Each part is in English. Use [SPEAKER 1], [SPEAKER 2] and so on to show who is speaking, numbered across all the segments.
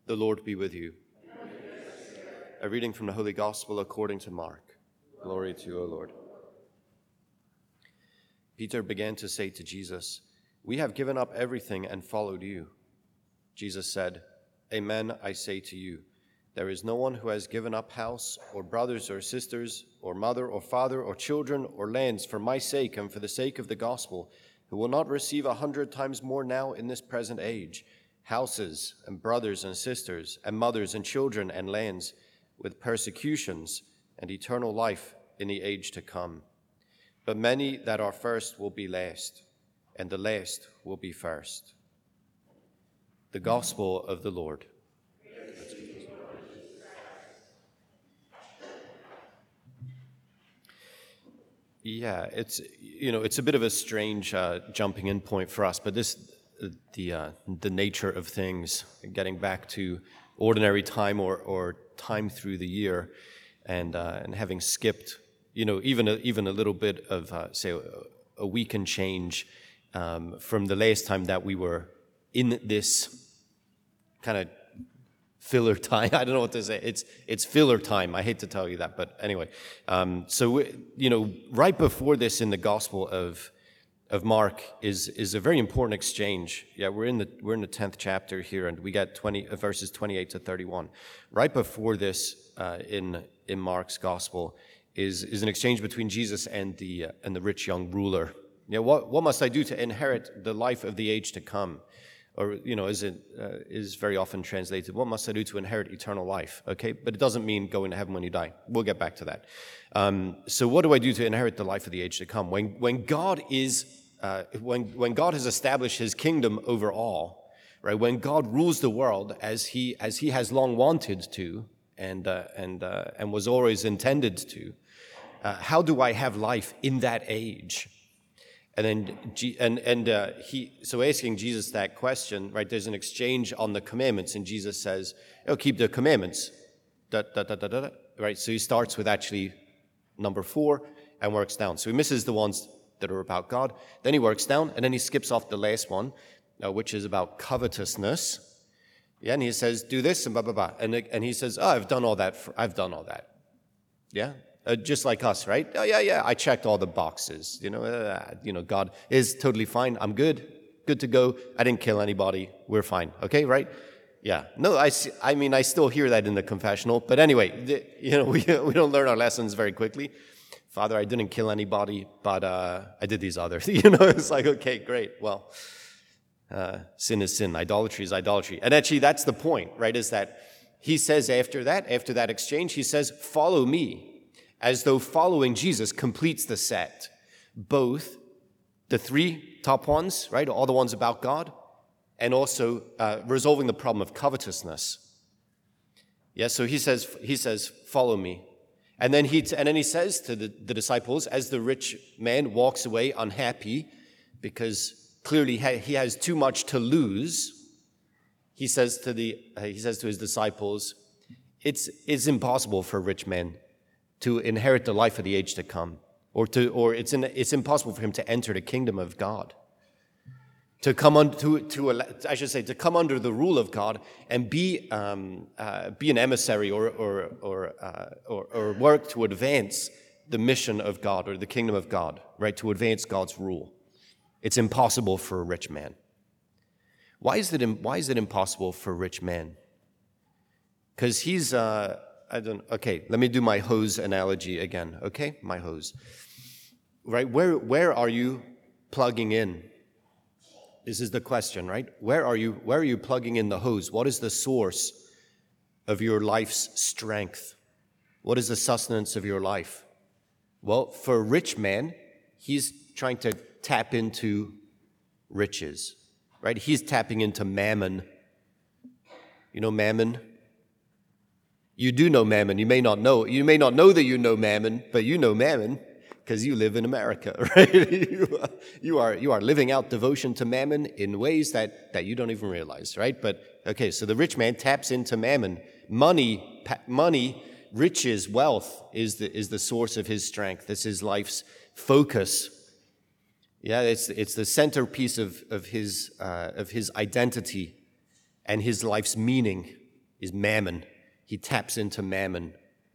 [SPEAKER 1] The Lord be with you. A reading from the Holy Gospel according to Mark. Glory to you, O Lord. Peter began to say to Jesus, "We have given up everything and followed you." Jesus said, "Amen, I say to you, there is no one who has given up house or brothers or sisters or mother or father or children or lands for my sake and for the sake of the gospel, who will not receive 100 times more now in this present age, houses and brothers and sisters and mothers and children and lands, with persecutions and eternal life in the age to come. But many that are first will be last, and the last will be first." The Gospel of the Lord. Yeah, it's a bit of a strange jumping in point for us, but the nature of things, getting back to ordinary time or time through the year, and having skipped, even a little bit of say a week and change from the last time that we were in this kind of filler time. I don't know what to say. It's filler time. I hate to tell you that, but anyway. Right before this in the Gospel of Mark is a very important exchange. Yeah, we're in the 10th chapter here, and we get verses 28 to 31. Right before this in Mark's Gospel is an exchange between Jesus and the rich young ruler. What must I do to inherit the life of the age to come? Or, as it is very often translated, what must I do to inherit eternal life? Okay, but it doesn't mean going to heaven when you die. We'll get back to that. So what do I do to inherit the life of the age to come? When God has established his kingdom over all, right? When God rules the world as he has long wanted to and was always intended to, how do I have life in that age? And then so asking Jesus that question, right? There's an exchange on the commandments, and Jesus says, keep the commandments. Right? So he starts with actually number 4 and works down. So he misses the ones that are about God. Then he works down, and then he skips off the last one, which is about covetousness. Yeah, and he says, do this and blah blah blah. And he says, I've done all that. I've done all that. Yeah. Just like us, right? Oh, yeah, I checked all the boxes. God is totally fine. I'm good to go. I didn't kill anybody. We're fine. Okay, right? Yeah. No, I still hear that in the confessional. But anyway, we don't learn our lessons very quickly. Father, I didn't kill anybody, but I did these others. It's like, okay, great. Well, sin is sin. Idolatry is idolatry. And actually, that's the point, right? Is that he says after that exchange, he says, follow me. As though following Jesus completes the set. Both the 3 top ones, right? All the ones about God, and also resolving the problem of covetousness. Yeah, so he says, follow me. And then he says to the disciples, as the rich man walks away unhappy, because clearly he has too much to lose, he says to his disciples, it's impossible for a rich man to inherit the life of the age to come, or it's impossible for him to enter the kingdom of God, to come under the rule of God and be an emissary or work to advance the mission of God or the kingdom of God, right? To advance God's rule. It's impossible for a rich man. Why is it impossible for a rich man? Because he's okay, let me do my hose analogy again, okay? My hose. Right, where are you plugging in? This is the question, right? Where are you plugging in the hose? What is the source of your life's strength? What is the sustenance of your life? Well, for a rich man, he's trying to tap into riches, right? He's tapping into mammon. You know mammon? You do know mammon. You may not know that you know mammon, but you know mammon because you live in America, right? You are living out devotion to mammon in ways that you don't even realize, right? But okay, so the rich man taps into mammon. Money, riches, wealth is the source of his strength. This is life's focus. Yeah, it's the centerpiece of his identity and his life's meaning. is mammon. He taps into mammon.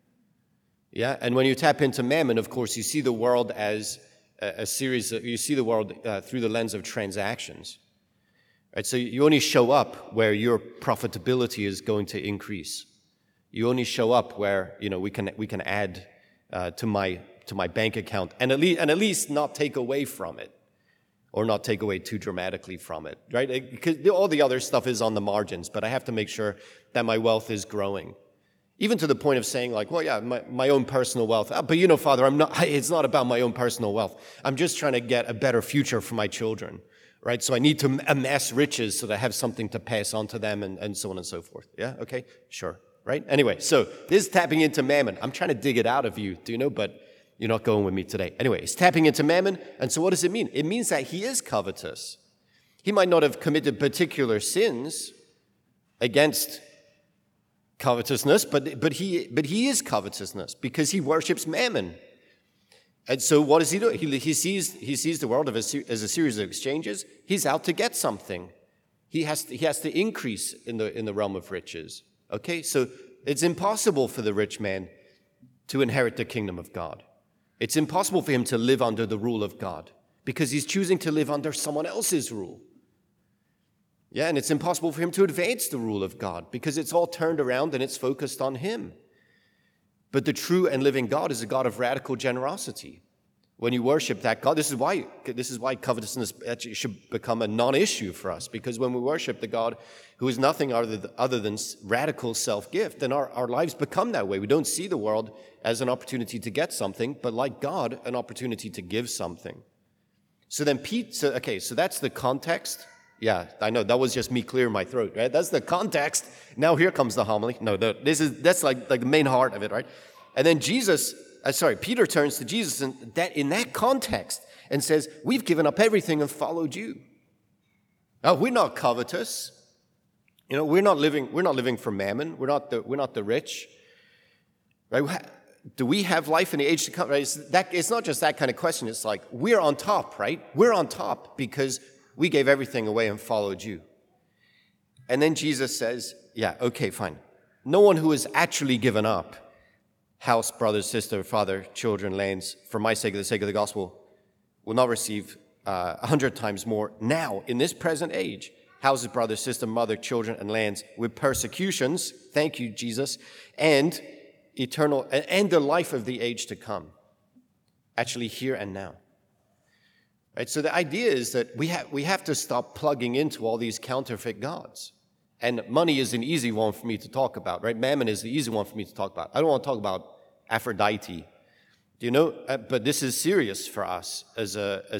[SPEAKER 1] Yeah, and when you tap into mammon, of course, you see the world as a series of, you see the world through the lens of transactions. Right? So you only show up where your profitability is going to increase. You only show up where, we can add to my bank account and at least not take away from it, or not take away too dramatically from it, right? Because all the other stuff is on the margins, but I have to make sure that my wealth is growing. Even to the point of saying like, well, yeah, my own personal wealth. But Father, it's not about my own personal wealth. I'm just trying to get a better future for my children, right? So I need to amass riches so that I have something to pass on to them and so on and so forth. Yeah, okay, sure, right? Anyway, so this is tapping into mammon. I'm trying to dig it out of you, but you're not going with me today. Anyway, it's tapping into mammon. And so what does it mean? It means that he is covetous. He might not have committed particular sins against covetousness, but he is covetousness because he worships mammon. And so what does he do? He sees the world as a series of exchanges. He's out to get something. He has to increase in the realm of riches. Okay, so it's impossible for the rich man to inherit the kingdom of God. It's impossible for him to live under the rule of God because he's choosing to live under someone else's rule. Yeah, and it's impossible for him to advance the rule of God because it's all turned around and it's focused on him. But the true and living God is a God of radical generosity. When you worship that God, this is why covetousness actually should become a non-issue for us, because when we worship the God who is nothing other than radical self-gift, then our lives become that way. We don't see the world as an opportunity to get something, but like God, an opportunity to give something. So that's the context. Yeah, I know, that was just me clearing my throat, right? That's the context. Now here comes the homily. No, that's like the main heart of it, right? And then Peter turns to Jesus in that context and says, we've given up everything and followed you. Now, we're not covetous. We're not living for mammon. We're not the rich. Right? Do we have life in the age to come? Right? It's not just that kind of question. It's like, we're on top, right? We're on top because we gave everything away and followed you. And then Jesus says, yeah, okay, fine. No one who has actually given up house, brother, sister, father, children, lands, for my sake, the sake of the gospel, will not receive 100 times more now, in this present age, houses, brother, sister, mother, children, and lands, with persecutions, thank you, Jesus, and eternal, and the life of the age to come, actually here and now. Right? So the idea is that we have to stop plugging into all these counterfeit gods. And money is an easy one for me to talk about, right? Mammon is the easy one for me to talk about. I don't want to talk about Aphrodite, but this is serious for us as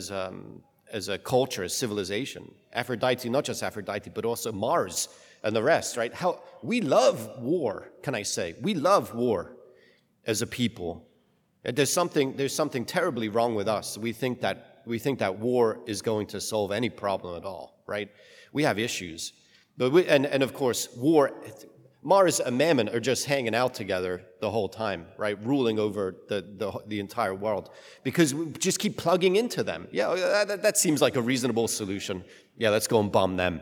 [SPEAKER 1] a culture, as civilization. Aphrodite, not just Aphrodite, but also Mars and the rest, right? How we love war, can I say? We love war as a people. There's something terribly wrong with us. We think that war is going to solve any problem at all, right? We have issues. But and of course, Mars and Mammon are just hanging out together the whole time, right? Ruling over the entire world. Because we just keep plugging into them. Yeah, that seems like a reasonable solution. Yeah, let's go and bomb them.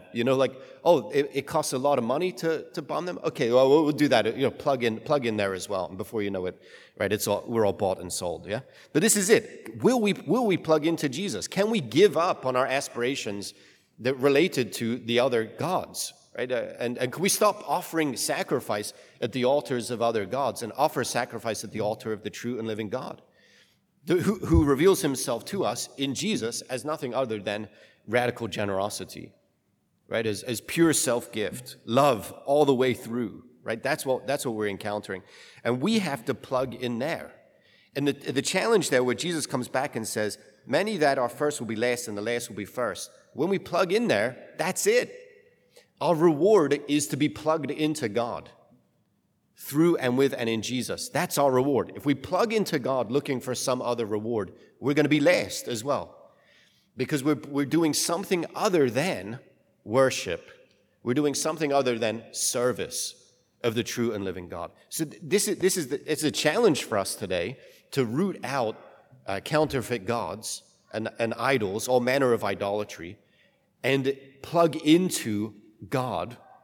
[SPEAKER 1] It costs a lot of money to bomb them? Okay, well, we'll do that. Plug in there as well. And before you know it, right, we're all bought and sold, yeah? But this is it. Will we plug into Jesus? Can we give up on our aspirations that related to the other gods, right? And can we stop offering sacrifice at the altars of other gods and offer sacrifice at the altar of the true and living God, who reveals himself to us in Jesus as nothing other than radical generosity, right? As pure self-gift, love all the way through, right? That's what we're encountering. And we have to plug in there. And the challenge there where Jesus comes back and says, many that are first will be last and the last will be first. When we plug in there, that's it. Our reward is to be plugged into God through and with and in Jesus. That's our reward. If we plug into God looking for some other reward, we're going to be last as well, because we're doing something other than worship. We're doing something other than service of the true and living God. So it's a challenge for us today to root out counterfeit gods and idols, all manner of idolatry, and plug into God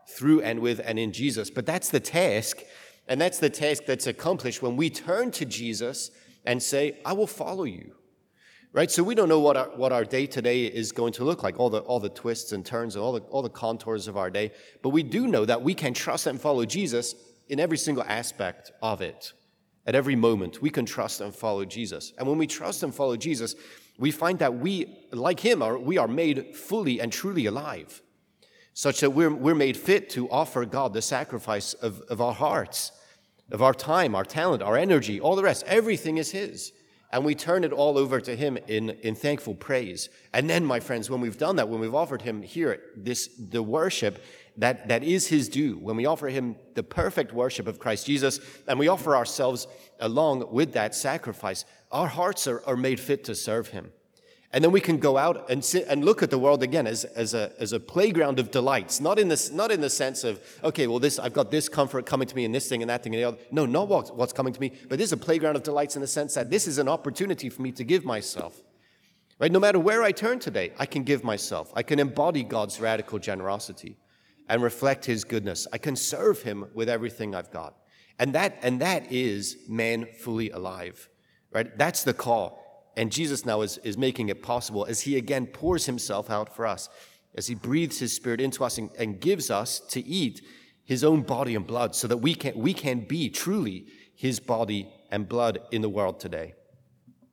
[SPEAKER 1] through and with and in Jesus. But that's the task, and that's the task that's accomplished when we turn to Jesus and say, I will follow you. Right? So we don't know what our day today is going to look like, all the twists and turns and all the contours of our day. But we do know that we can trust and follow Jesus in every single aspect of it. At every moment, we can trust and follow Jesus. And when we trust and follow Jesus, we find that we, like him, we are made fully and truly alive, such that we're made fit to offer God the sacrifice of our hearts, of our time, our talent, our energy, all the rest. Everything is his. And we turn it all over to him in thankful praise. And then, my friends, when we've done that, when we've offered him here the worship that is his due, when we offer him the perfect worship of Christ Jesus, and we offer ourselves along with that sacrifice, our hearts are made fit to serve him. And then we can go out and sit and look at the world again as a playground of delights, not in the sense of, okay, well, I've got this comfort coming to me and this thing and that thing and the other. No, not what's coming to me, but this is a playground of delights in the sense that this is an opportunity for me to give myself. Right? No matter where I turn today, I can give myself. I can embody God's radical generosity and reflect his goodness. I can serve him with everything I've got. And that is man fully alive. Right? That's the call. And Jesus now is making it possible as he again pours himself out for us, as he breathes his Spirit into us and gives us to eat his own body and blood so that we can be truly his body and blood in the world today.